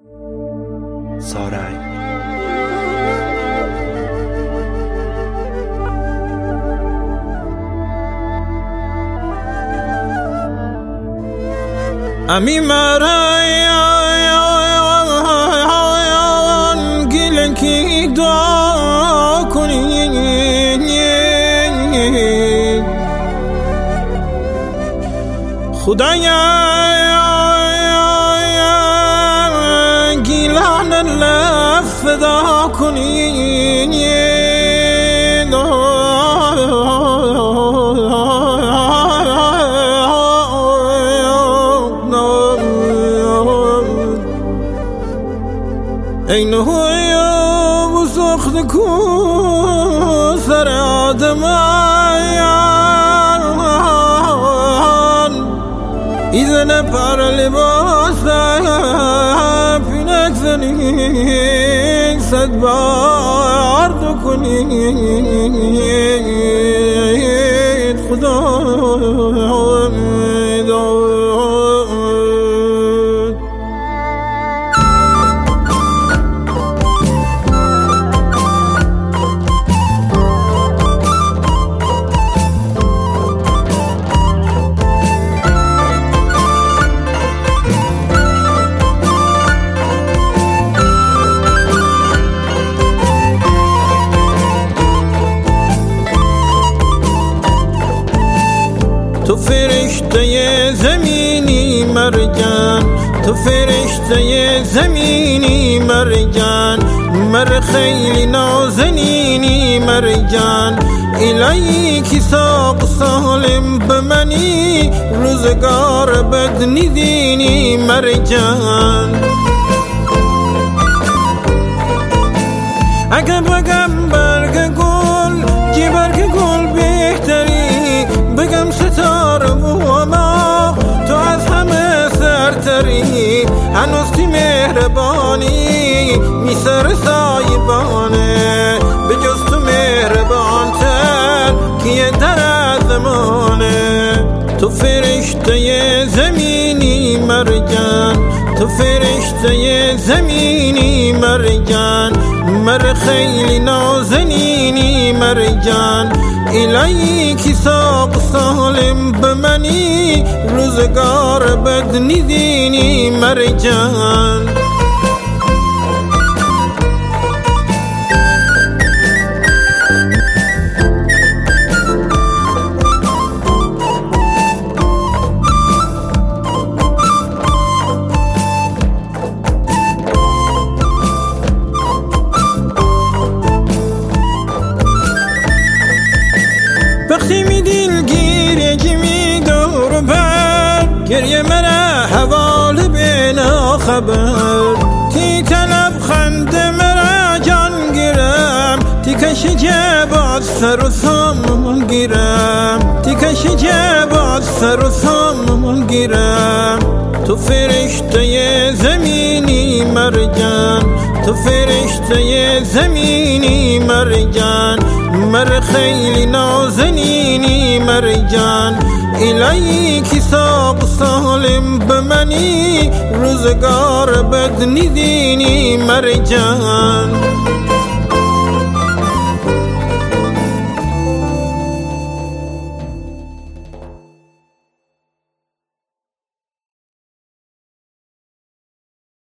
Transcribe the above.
سارنگ امی مرایان گل کی دعا کنی خدایا گیلان لفدا کنی این هویا و سخت کو سر آدمان ایزن پر لباس پینک زنی صد بار دو کنید خدا تو فرشته زمینی مرجان، تو فرشته زمینی مرجان، مر خیلی نازنینی مرجان، الهی کی ساق سالم بمنی روزگار بد ندینی مرجان. اگه بگم برگ گل که برگ گل بهتری، بگم ستاره و ما تو از همه سرتری، هنوز تی مهربانی می سر سایبانه، به جز تو مهربان تر که در زمانه. تو فرشته زمینی مرجان، تو فرشته زمینی مرجان، مر خیلی نازنینی مرجان، الهی کی ساق سالم بمنی روزگار بد ندینی مرجان. وقتی می دلگیره که می دور بر گریه مرا حوال بینا خبر، تی طلب خنده مرا جان گیرم، تی کشی جباد سر و سامون گیرم، تی کشی جباد سر و سامون گیرم. تو فرشته زمینی مرجان، تو فرشته زمینی مرجان، مر خیلی نازنینی مرجان، الهی کی ساق سالم بمنی روزگار بد ندینی مرجان.